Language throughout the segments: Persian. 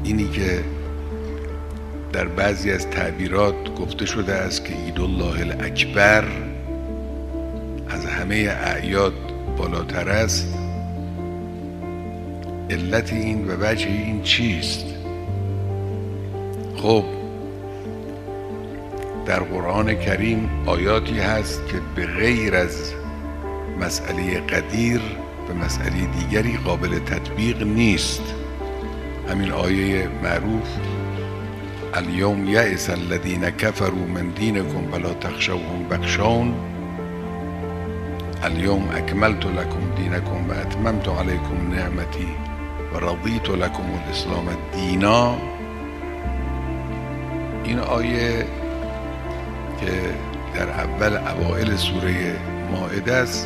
اینی که در بعضی از تعبیرات گفته شده است که عید الله الاکبر از همه اعیاد بالاتر است، علت این و وجه این چیست؟ خب در قرآن کریم آیاتی هست که به غیر از مسئله قدیر به مسئله دیگری قابل تطبیق نیست. همین آیه معروف الیوم یئس الذین کفروا من دینکم فلا تخشوهم واخشون الیوم اکملت لکم دینکم و اتممت علیکم نعمتی و رضیت لکم الاسلام دینا. این آیه که در اول اوائل سوره مائده است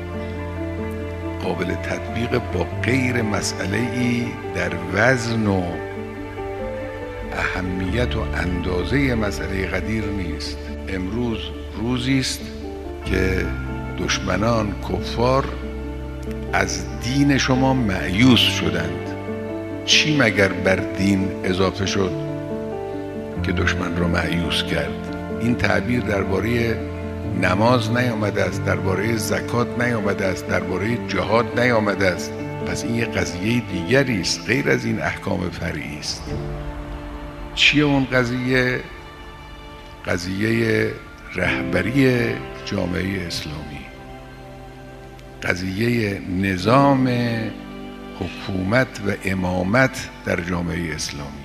قابل تطبیق با غیر مسئله ای در وزن و اهمیت و اندازه مسئله قدیر نیست. امروز روزی است که دشمنان کفار از دین شما مایوس شدند. چی مگر بر دین اضافه شد که دشمن را مایوس کرد؟ این تعبیر درباره نماز نیامده است، درباره زکات نیامده است، درباره جهاد نیامده است. پس این یه قضیه دیگری است، غیر از این احکام فرعی است. چیه اون قضیه؟ قضیه رهبری جامعه اسلامی، قضیه نظام حکومت و امامت در جامعه اسلامی.